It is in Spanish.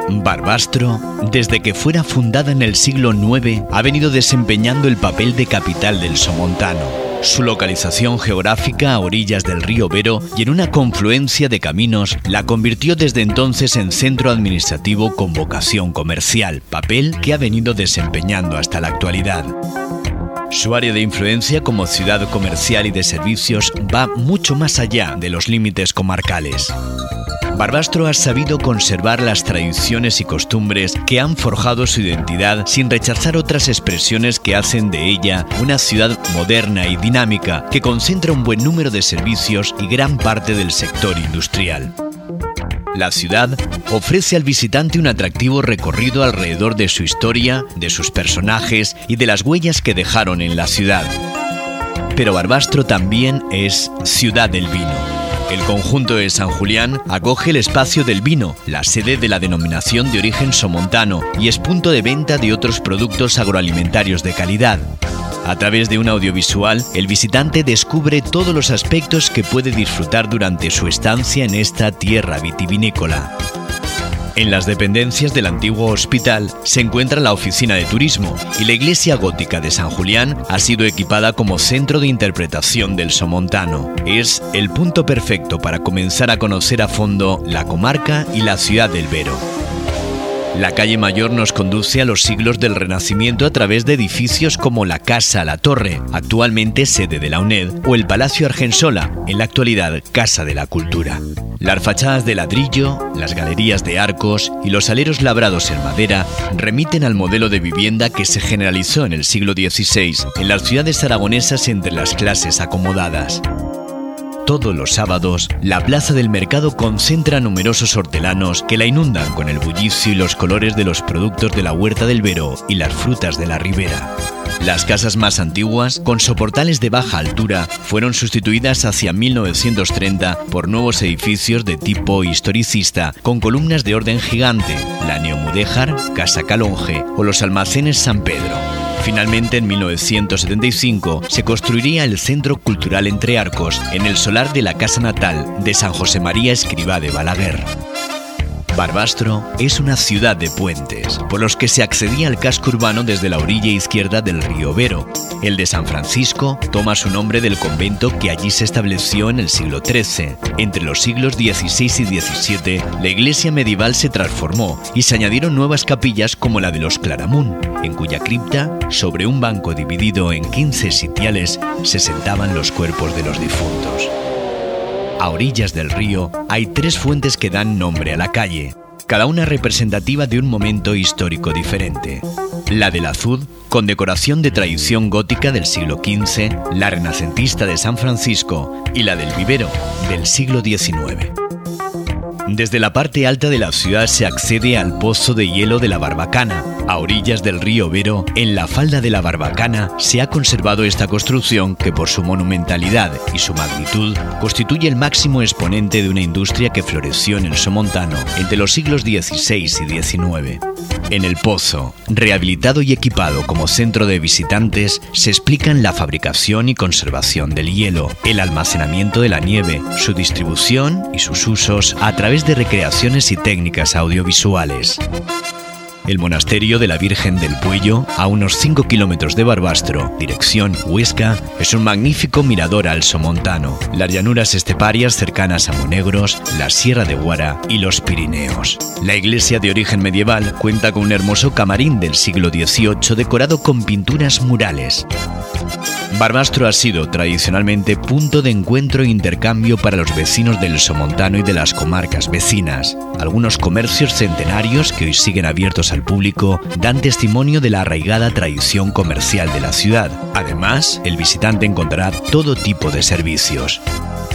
Barbastro, desde que fuera fundada en el siglo IX, ha venido desempeñando el papel de capital del Somontano. Su localización geográfica a orillas del río Vero y en una confluencia de caminos la convirtió desde entonces en centro administrativo con vocación comercial, papel que ha venido desempeñando hasta la actualidad. Su área de influencia como ciudad comercial y de servicios va mucho más allá de los límites comarcales. Barbastro ha sabido conservar las tradiciones y costumbres que han forjado su identidad sin rechazar otras expresiones que hacen de ella una ciudad moderna y dinámica que concentra un buen número de servicios y gran parte del sector industrial. La ciudad ofrece al visitante un atractivo recorrido alrededor de su historia, de sus personajes y de las huellas que dejaron en la ciudad. Pero Barbastro también es ciudad del vino. El conjunto de San Julián acoge el espacio del vino, la sede de la denominación de origen somontano, y es punto de venta de otros productos agroalimentarios de calidad. A través de un audiovisual, el visitante descubre todos los aspectos que puede disfrutar durante su estancia en esta tierra vitivinícola. En las dependencias del antiguo hospital se encuentra la oficina de turismo y la iglesia gótica de San Julián ha sido equipada como centro de interpretación del somontano. Es el punto perfecto para comenzar a conocer a fondo la comarca y la ciudad del Vero. La calle Mayor nos conduce a los siglos del Renacimiento a través de edificios como la Casa La Torre, actualmente sede de la UNED, o el Palacio Argensola, en la actualidad Casa de la Cultura. Las fachadas de ladrillo, las galerías de arcos y los aleros labrados en madera remiten al modelo de vivienda que se generalizó en el siglo XVI en las ciudades aragonesas entre las clases acomodadas. Todos los sábados, la plaza del mercado concentra numerosos hortelanos que la inundan con el bullicio y los colores de los productos de la huerta del Vero y las frutas de la ribera. Las casas más antiguas, con soportales de baja altura, fueron sustituidas hacia 1930 por nuevos edificios de tipo historicista, con columnas de orden gigante, la Neomudéjar, Casa Calonge o los almacenes San Pedro. Finalmente, en 1975, se construiría el Centro Cultural Entre Arcos en el solar de la casa natal de San José María Escrivá de Balaguer. Barbastro es una ciudad de puentes, por los que se accedía al casco urbano desde la orilla izquierda del río Vero. El de San Francisco toma su nombre del convento que allí se estableció en el siglo XIII. Entre los siglos XVI y XVII, la iglesia medieval se transformó y se añadieron nuevas capillas como la de los Claramunt, en cuya cripta, sobre un banco dividido en 15 sitiales, se sentaban los cuerpos de los difuntos. A orillas del río hay 3 fuentes que dan nombre a la calle, cada una representativa de un momento histórico diferente. La del Azud, con decoración de tradición gótica del siglo XV, la renacentista de San Francisco y la del Vivero, del siglo XIX. Desde la parte alta de la ciudad se accede al Pozo de Hielo de la Barbacana. A orillas del río Vero, en la falda de la Barbacana, se ha conservado esta construcción que por su monumentalidad y su magnitud constituye el máximo exponente de una industria que floreció en el Somontano entre los siglos XVI y XIX. En el pozo, rehabilitado y equipado como centro de visitantes, se explican la fabricación y conservación del hielo, el almacenamiento de la nieve, su distribución y sus usos a través de recreaciones y técnicas audiovisuales. El monasterio de la Virgen del Puello, a unos 5 kilómetros de Barbastro, dirección Huesca, es un magnífico mirador al Somontano, las llanuras esteparias cercanas a Monegros, la Sierra de Guara y los Pirineos. La iglesia de origen medieval cuenta con un hermoso camarín del siglo XVIII decorado con pinturas murales. Barbastro ha sido tradicionalmente punto de encuentro e intercambio para los vecinos del Somontano y de las comarcas vecinas. Algunos comercios centenarios que hoy siguen abiertos al público dan testimonio de la arraigada tradición comercial de la ciudad. Además, el visitante encontrará todo tipo de servicios.